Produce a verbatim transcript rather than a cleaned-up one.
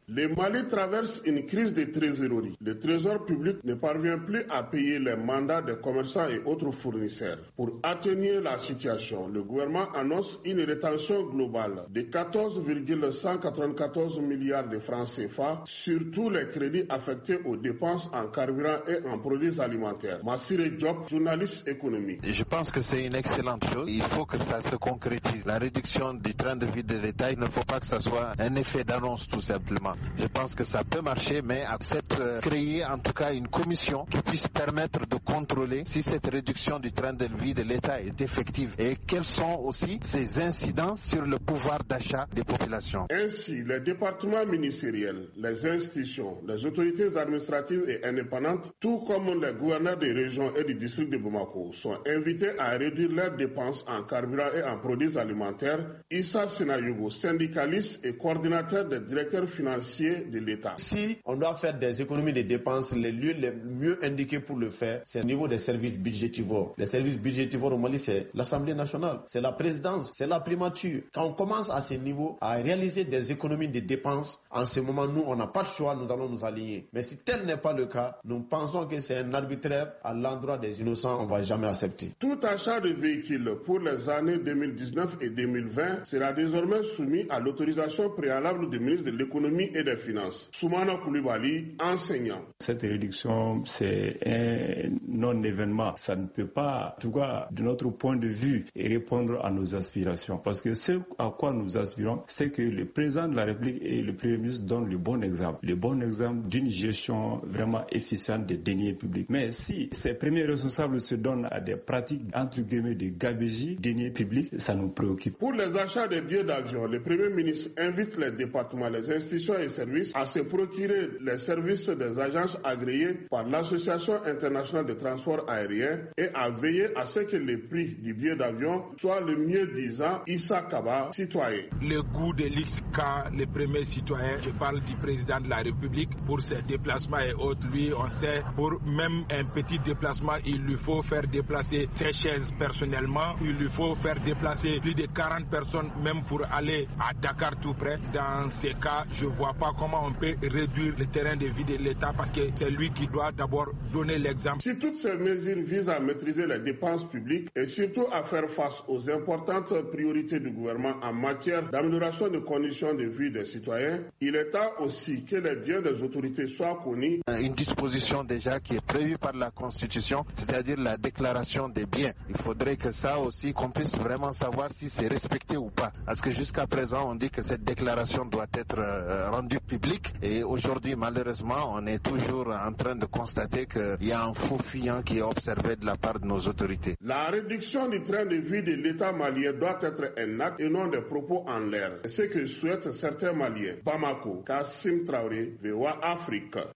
Le Mali traverse une crise de trésorerie. Le trésor public ne parvient plus à payer les mandats des commerçants et autres fournisseurs. Pour atténuer la situation, le gouvernement annonce une rétention globale de quatorze virgule cent quatre-vingt-quatorze milliards de francs C F A sur tous les crédits affectés aux dépenses en carburant et en produits alimentaires. Massiré Diop, journaliste économique. Je pense que c'est une excellente chose. Il faut que ça se concrétise. La réduction du train de vie de l'État, il ne faut pas que ça soit un effet d'annonce tout simplement. Je pense que ça peut marcher, mais à cette euh, créer en tout cas une commission qui puisse permettre de contrôler si cette réduction du train de vie de l'État est effective et quelles sont aussi ses incidences sur le pouvoir d'achat des populations. Ainsi, les départements ministériels, les institutions, les autorités administratives et indépendantes, tout comme les gouverneurs des régions et du district de Bamako, sont invités à réduire leurs dépenses en carburant et en produits alimentaires. Issa Sinayogo, syndicaliste et coordinateur des directeurs financiers de l'État. Si on doit faire des économies de dépenses, les lieux les mieux indiqués pour le faire, c'est au niveau des services budgétivores. Les services budgétivores au Mali, c'est l'Assemblée nationale, c'est la présidence, c'est la primature. Quand on commence à ce niveau à réaliser des économies de dépenses, en ce moment, nous, on n'a pas de choix, nous allons nous aligner. Mais si tel n'est pas le cas, nous pensons que c'est un arbitraire à l'endroit des innocents, on ne va jamais accepter. Tout achat de véhicules pour les années deux mille dix-neuf et deux mille vingt sera désormais soumis à l'autorisation préalable du ministre de l'économie et des finances. Soumana Koulibaly, enseignant. Cette réduction, c'est un non-événement. Ça ne peut pas, en tout cas, de notre point de vue, répondre à nos aspirations. Parce que ce à quoi nous aspirons, c'est que le président de la République et le Premier ministre donnent le bon exemple. Le bon exemple d'une gestion vraiment efficiente des deniers publics. Mais si ces premiers responsables se donnent à des pratiques, entre guillemets, de gabegie, deniers publics, ça nous préoccupe. Pour les achats des billets d'avion, le Premier ministre invite les départements, les institutions et services à se procurer les services des agences agréées par l'Association internationale de transport aérien et à veiller à ce que le prix du billet d'avion soit le mieux disant. Issa Kaba, citoyen. Le goût de l'X K, le premier citoyen, je parle du président de la République, pour ses déplacements et autres, lui, on sait, pour même un petit déplacement, il lui faut faire déplacer ses chaises personnellement, il lui faut faire déplacer plus de quarante personnes, même pour aller à Dakar tout près. Dans ces cas, je ne vois pas comment on peut réduire le terrain de vie de l'État parce que c'est lui qui doit d'abord donner l'exemple. Si toutes ces mesures visent à maîtriser les dépenses publiques et surtout à faire face aux importantes priorités du gouvernement en matière d'amélioration des conditions de vie des citoyens, il est temps aussi que les biens des autorités soient connus. Une disposition déjà qui est prévue par la Constitution, c'est-à-dire la déclaration des biens. Il faudrait que ça aussi, qu'on puisse vraiment savoir si c'est respecté ou pas. Parce que jusqu'à présent, on dit que cette déclaration doit être euh, rendue publique et aujourd'hui, malheureusement, on est toujours en train de constater qu'il y a un faux fuyant qui est observé de la part de nos autorités. La réduction du train de vie de l'État malien doit être un acte et non des propos en l'air. C'est ce que souhaitent certains Maliens. Bamako, Kassim Traoré, V O A Afrique.